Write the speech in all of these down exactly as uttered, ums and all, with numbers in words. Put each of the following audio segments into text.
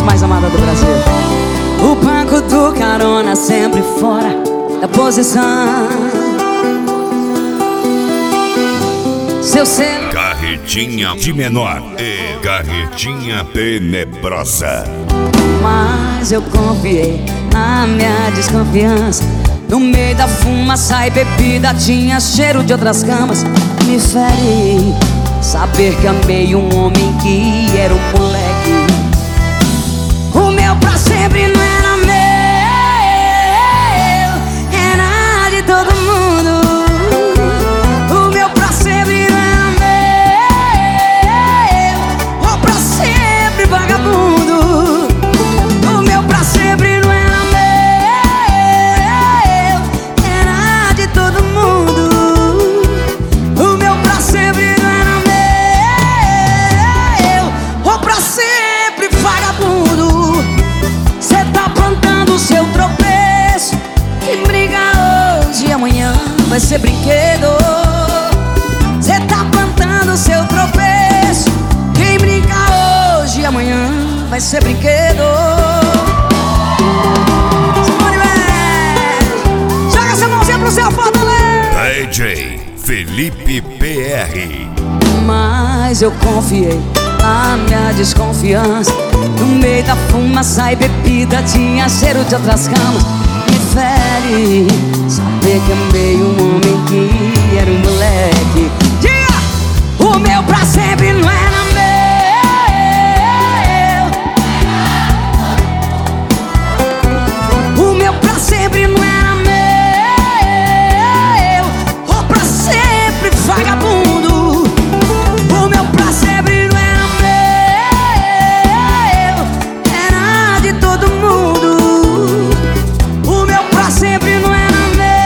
mais amada do Brasil. O banco do carona sempre fora da posição. Seu selo, carretinha de menor e carretinha tenebrosa. mas eu confiei na minha desconfiança. No meio da fumaça e bebida tinha cheiro de outras camas. Me fere saber que amei um homem que era um moleque. O meu pra sempre não era meu, era de todo mundo. O meu pra sempre não era meu, ou pra sempre vagabundo. O meu pra sempre não era meu, era de todo mundo. O meu pra sempre não era meu, ou pra sempre vagabundo. Cê tá plantando seu tropeço, quem briga hoje e amanhã vai ser brinquedo. Cê tá plantando seu tropeço, quem brinca hoje e amanhã vai ser brinquedo. Simone Mendes, joga essa mãozinha pro seu Fortaleza. D J Felipe P R. Mas eu confiei na minha desconfiança. No meio da fumaça e bebida tinha cheiro de outras camas. Me fere saber que amei um homem que era um moleque. Diga! O meu pra sempre não era meu. O meu pra sempre não era meu, ou pra sempre vagabundo. O meu pra sempre não era meu, era de todo mundo. O meu pra sempre não era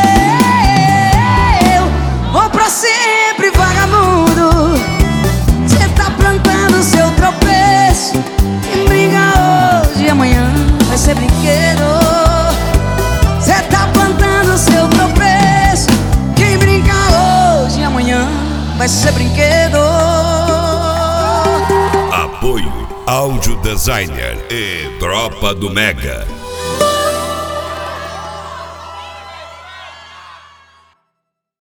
meu, ou pra sempre vagabundo. Cê tá plantando seu tropeço, quem briga hoje e amanhã vai ser brinquedo. Cê tá plantando seu tropeço, quem brinca hoje e amanhã vai ser brinquedo. Apoio Áudio Designer e Tropa do Mega.